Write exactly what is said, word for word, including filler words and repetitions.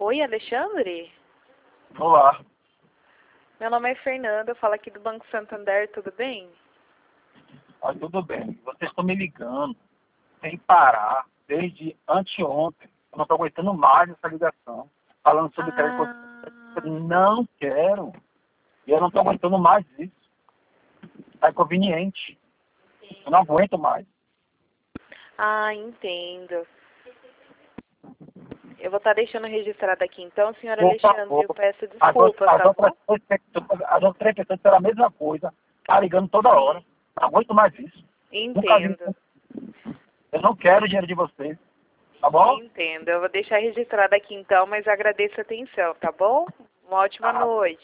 Oi, Alexandre? Olá. Meu nome é Fernanda, eu falo aqui do Banco Santander, tudo bem? Ah, tudo bem. Vocês estão me ligando sem parar desde anteontem. Eu não estou aguentando mais essa ligação. Falando sobre crédito. Ah, Eu não quero. E eu não estou aguentando mais isso. É inconveniente. Eu não aguento mais. ah, entendo. Eu vou estar deixando registrado aqui então, senhor Por Alexandre, favor. eu peço As outras, desculpas, as tá outras, bom? pessoas- as outras três pessoas fizeram a mesma coisa. Tá ligando toda hora. Sim, Não aguento mais isso. Nunca vi. entendo. Eu não quero o dinheiro de vocês. Tá bom? Entendo. Eu vou deixar registrado aqui então, mas agradeço a atenção, tá bom? Uma ótima Ah, noite.